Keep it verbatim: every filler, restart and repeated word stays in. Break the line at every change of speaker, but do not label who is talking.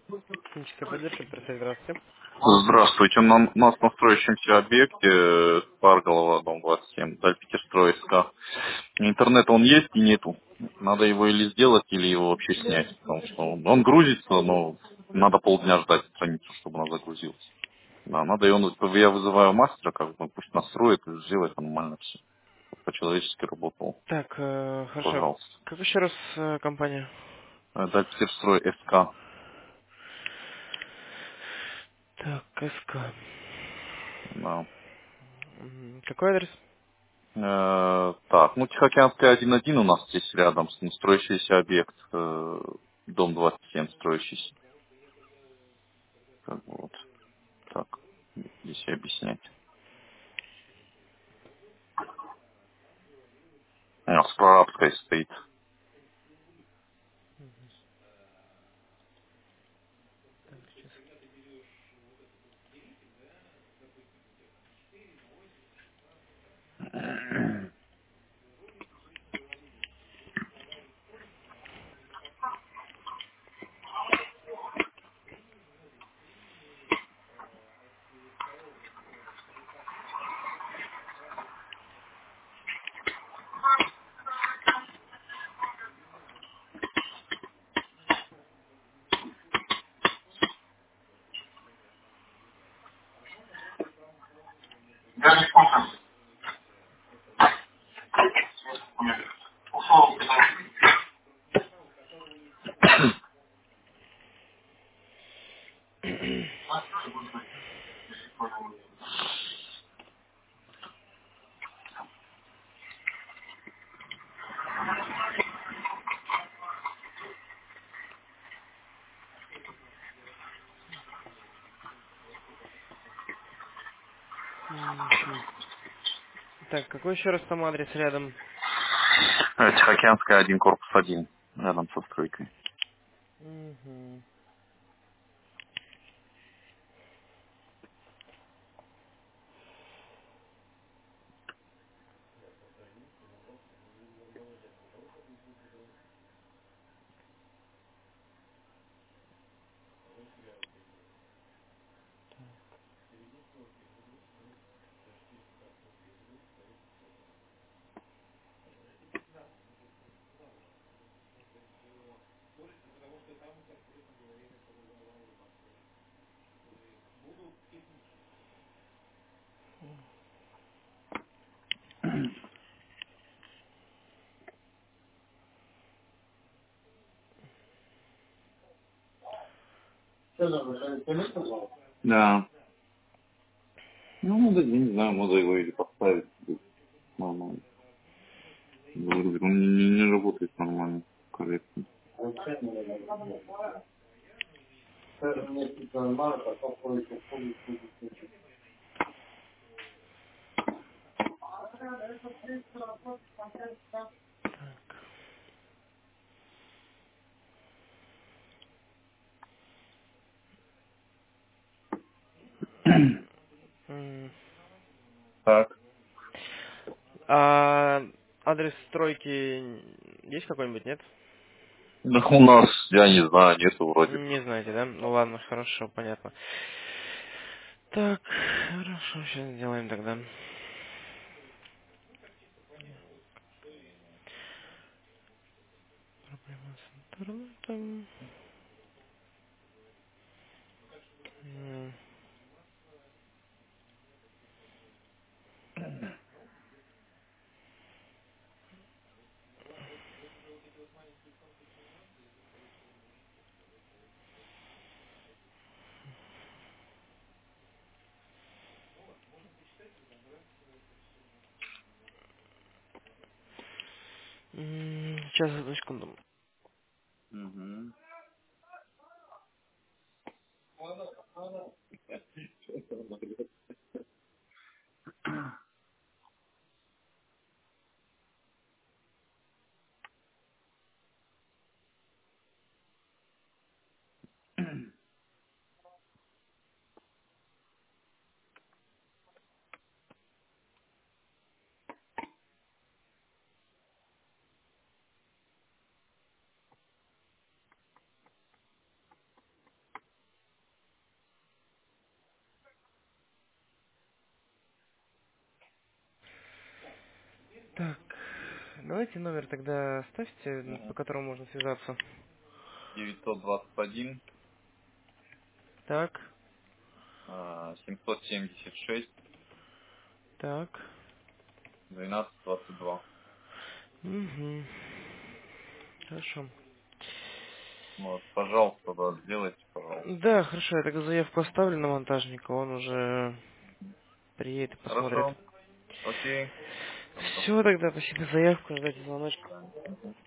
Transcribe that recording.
Техническая поддержка, представь, здравствуйте.
Здравствуйте. На, у нас на строящемся объекте э, Парголова, дом двадцать семь, Дальпетерстрой СК. Интернет он есть и нету. Надо его или сделать, или его вообще снять. Потому что он, он грузится, но надо полдня ждать страницу, чтобы она загрузилась. Да, надо, и он, я вызываю мастера, как бы, пусть настроит и сделает нормально все. По-человечески работал.
Так, э, хорошо.
Пожалуйста.
Как еще раз э, компания?
Э, Дальпетерстрой СК.
Так, СК.
Да.
М, Какой адрес?
Э, так, ну Тихоокеанская один один у нас здесь рядом, с- строящийся объект, э, дом двадцать семь строящийся. Как бы вот так, здесь и объяснять. У нас с прорабской стоит.
Так, сейчас. Мгм. Так, какой еще раз там адрес рядом?
Э, Тихоокеанская один корпус один рядом со стройкой.
Мгм.
Да. Ну, надо, я не знаю, можно его или поставить. Нормально. Говорю, он не, не не работает нормально, корректно.
М.
Так.
А адрес стройки есть какой-нибудь, нет?
Да у нас, я не знаю, нету вроде.
Не знаете, да? Ну ладно, хорошо, понятно. Так, хорошо, сейчас сделаем тогда. Проблема с интернетом. М. М, Сейчас, одну секунду.
Мгм.
Так, давайте номер тогда ставьте, по
Мгм.
которому можно связаться.
девятьсот двадцать один
Так,
а, семьсот семьдесят шесть
так.
двенадцать двадцать два.
Угу. Хорошо.
Вот, пожалуйста, да, сделайте, пожалуйста.
Да, хорошо, я тогда заявку оставлю на монтажника, он уже приедет и посмотрит.
Хорошо, окей. Всё, до
Все тогда, спасибо за заявку, ждать звоночка.
свидания. Мгм.